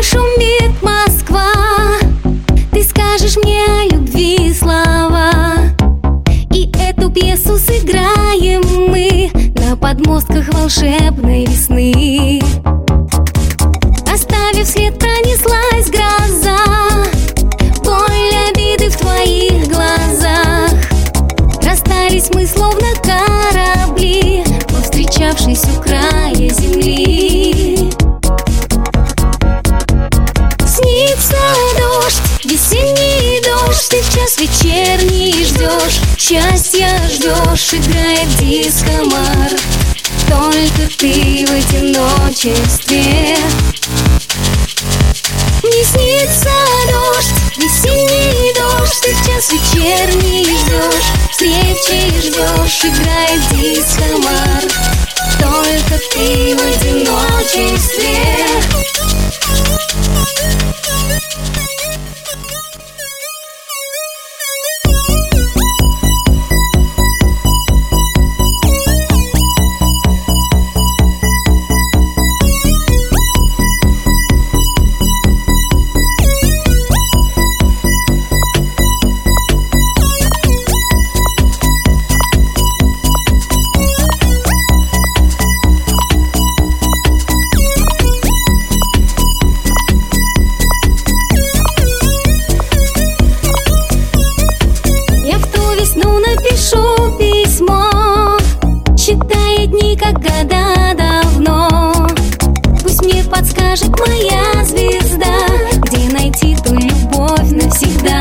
шумит Москва, ты скажешь мне о любви слова, и эту пьесу сыграем мы на подмостках волшебной весны. Оставив след, пронеслась гроза, боль обиды в твоих глазах. Расстались мы словно корабли, повстречавшись у края земли. Снится дождь, весенний дождь, ты в час вечерний ждешь, счастья ждешь, играет дискомар. Только ты в одиночестве. Мне снится дождь, весенний дождь, ты в час вечерний ждешь, встречи ждешь, играет дискомар. Только ты в одиночестве. Напишу письмо, считая дни, как года давно. Пусть мне подскажет моя звезда, где найти ту любовь навсегда.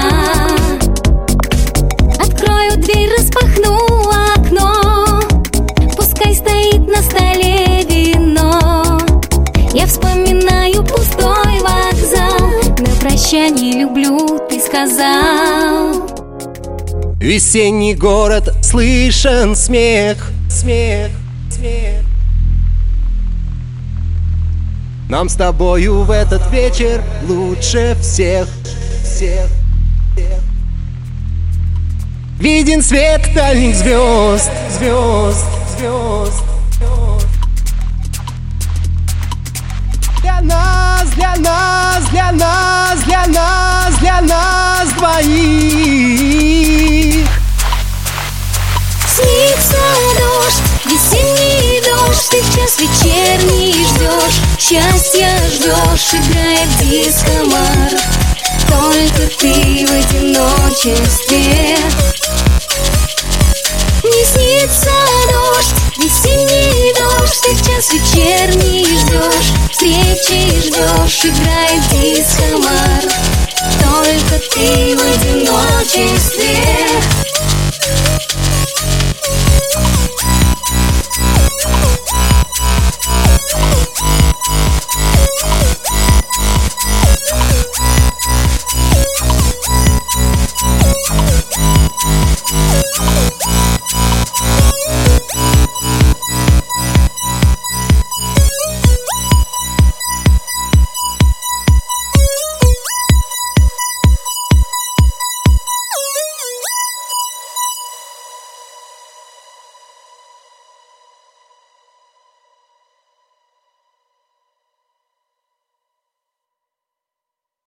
Открою дверь, распахну окно, пускай стоит на столе вино. Я вспоминаю пустой вокзал, на прощание люблю, ты сказал. Весенний город, слышен смех, смех, смех. Нам с тобою в этот вечер лучше всех, всех, всех. Виден свет дальних звезд, звезд, звезд, звезд. Для нас, для нас, для нас, для нас, для нас двоих. Снится дождь, весенний дождь, ты в час вечерний ждешь, счастья ждешь, играет дискомар. Только ты в одиночестве. Мне снится дождь, весенний дождь, ты в час вечерний ждешь, встречи ждешь, играет дискомар. Только ты в одиночестве.